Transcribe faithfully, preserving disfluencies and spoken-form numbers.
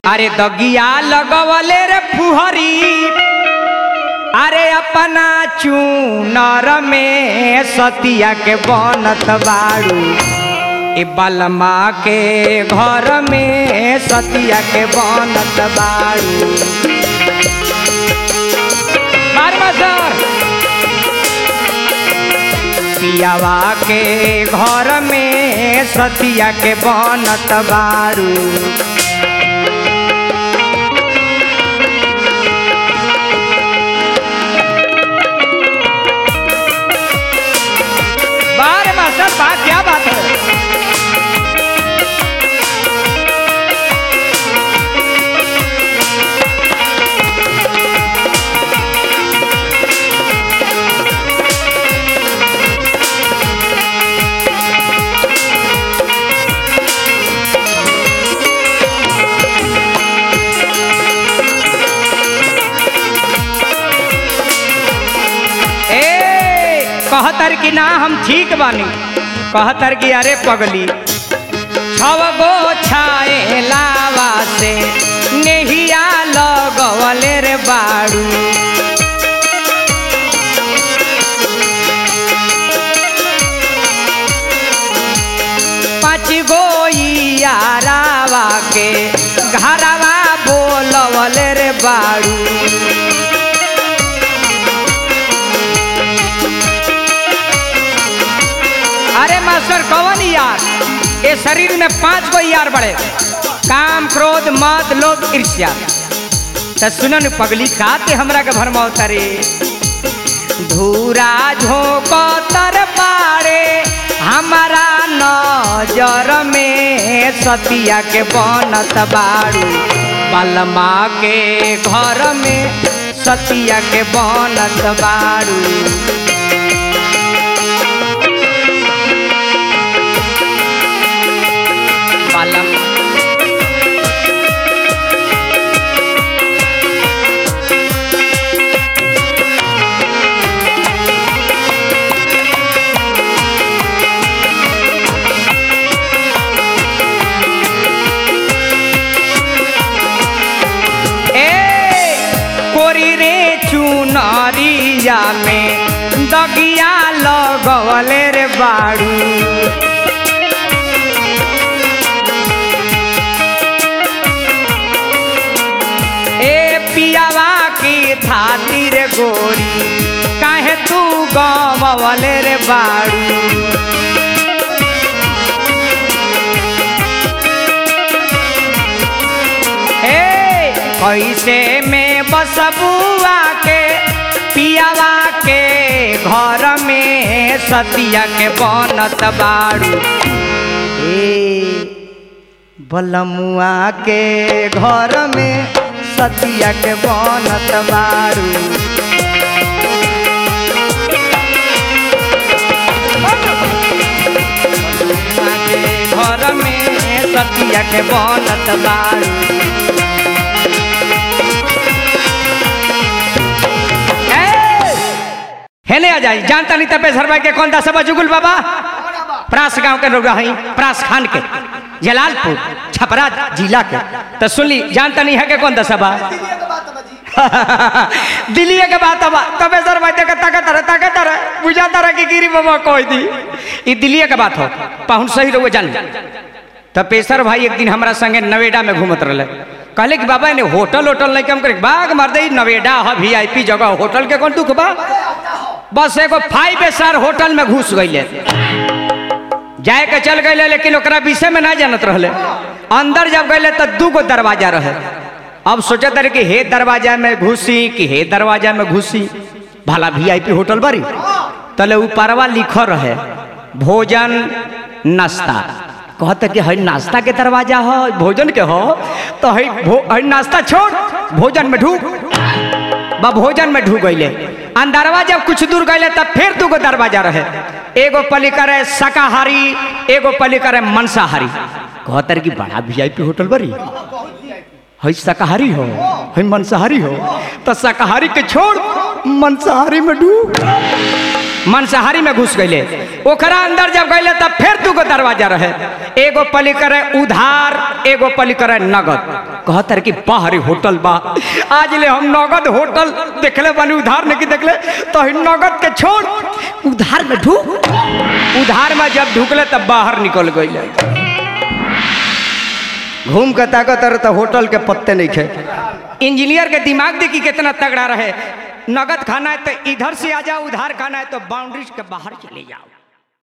अरे दगिया लगवले रे फुहरी, अरे अपना चूनर में सतिया के बनत बाड़ू। ए बलमा के घर में सतिया के बनत बाड़ू। पियावा के घर में सतिया के बनत बाड़ू। बारे मास्टर बात क्या बात है। कहतर की ना हम ठीक बानी, कहतर की अरे पगली छव गो छाए लावा से नेहिया लगवले रे बाड़ू। पाँच गो यारावा के घरवा बोलवले रे बाड़ू। अरे मास्टर कौन यार, ये शरीर में पांच गो यार बड़े, काम क्रोध मद लोभ ईर्ष्या। तो सुनन पगली काते हमरा के भरमा उतरे। धूरा झोंको तर पारे हमारा नजर में सतिया के बनत बाड़ू। बलमा के घर में सतिया के बनत बाड़ू। चुनरिया में दगिया लगवले रे बाड़ू। ए पियावा की थाती रे गोरी काहे तू गवले रे बाड़ू। कैसे में बसबुआ के पियावा के घर में सतिया के बनत बाड़ू। ए बलमुआ के घर में सतिया के बनत बाड़ू। बलमुआ के घर में सतिया के बनत बाड़ू। हेले आ जाए जानता नहीं तपे सरवाई के कौन दस जुगुल बाबा प्रास गांव के लोग रही, प्रास खान के जलालपुर छपरा जिला के। तो सुन ली जानता नहीं है के कौन दसबा दिल्ली के बात अब तबे सरवाई देख ताकत रहे ताकत रहे बुझाता रहे कि गिरी बाबा कोई दी ये दिल्ली के बात हो पाहुन सही रहो जान। तो पेशर भाई एक दिन हमारा संगे नवेडा में घूमत रहे, कहले कि बाबा ने होटल होटल नहीं कम करे बाग मर दे नवेडा है वी आई पी जगह, होटल के कौन दुख बा। बस एगो फाइव स्टार होटल में घुस गई जाए के चल गए, लेकिन ओकरा विषय में ना जानत रहे। अंदर जब गए तो दू गो दरवाजा रहे। अब सोचत रहे कि हे दरवाजा में घुसी कि हे दरवाजा में घुसी, भला वी आई पी होटल बारी। तले ऊपरवा लिखल रहे भोजन नाश्ता। कहते कि हई नाश्ता के दरवाजा हो भोजन के हो, तो हई हई नाश्ता छोड़ भोजन में ढूक। बा भोजन में ढूक गईले। अंदरवा जब कुछ दूर गए तब फिर दू गो दरवाजा रहे, एगो पली करे शाकाहारी एगो पली करे मांसाहारी। कहतर की बड़ा वी आई पी होटल बरी, हई शाकाहारी हो हई मांसाहारी हो, तो शाकाहारी के छोड़ मांसाहारी में ढूक। मांसाहारी में घुस गए। ओकरा अंदर जब गए तब फिर दूगो दरवाजा रहे, एगो पली करे उधार, एगो पली करे नगद। कहतर कि बाहरी होटल बा, आज ले हम नगद होटल देखले बनी, उधार नहीं देखले। तो नगद के छोड़ उधार में ढूक। उधार में जब ढुकले तब बाहर निकल गए। घूम के ताकत तो होटल के पत्ते नहीं खे। इंजीनियर के दिमाग देखी कितना तगड़ा रहे। नगद खाना है तो इधर से आ जाओ, उधार खाना है तो बाउंड्रीज के बाहर चले जाओ।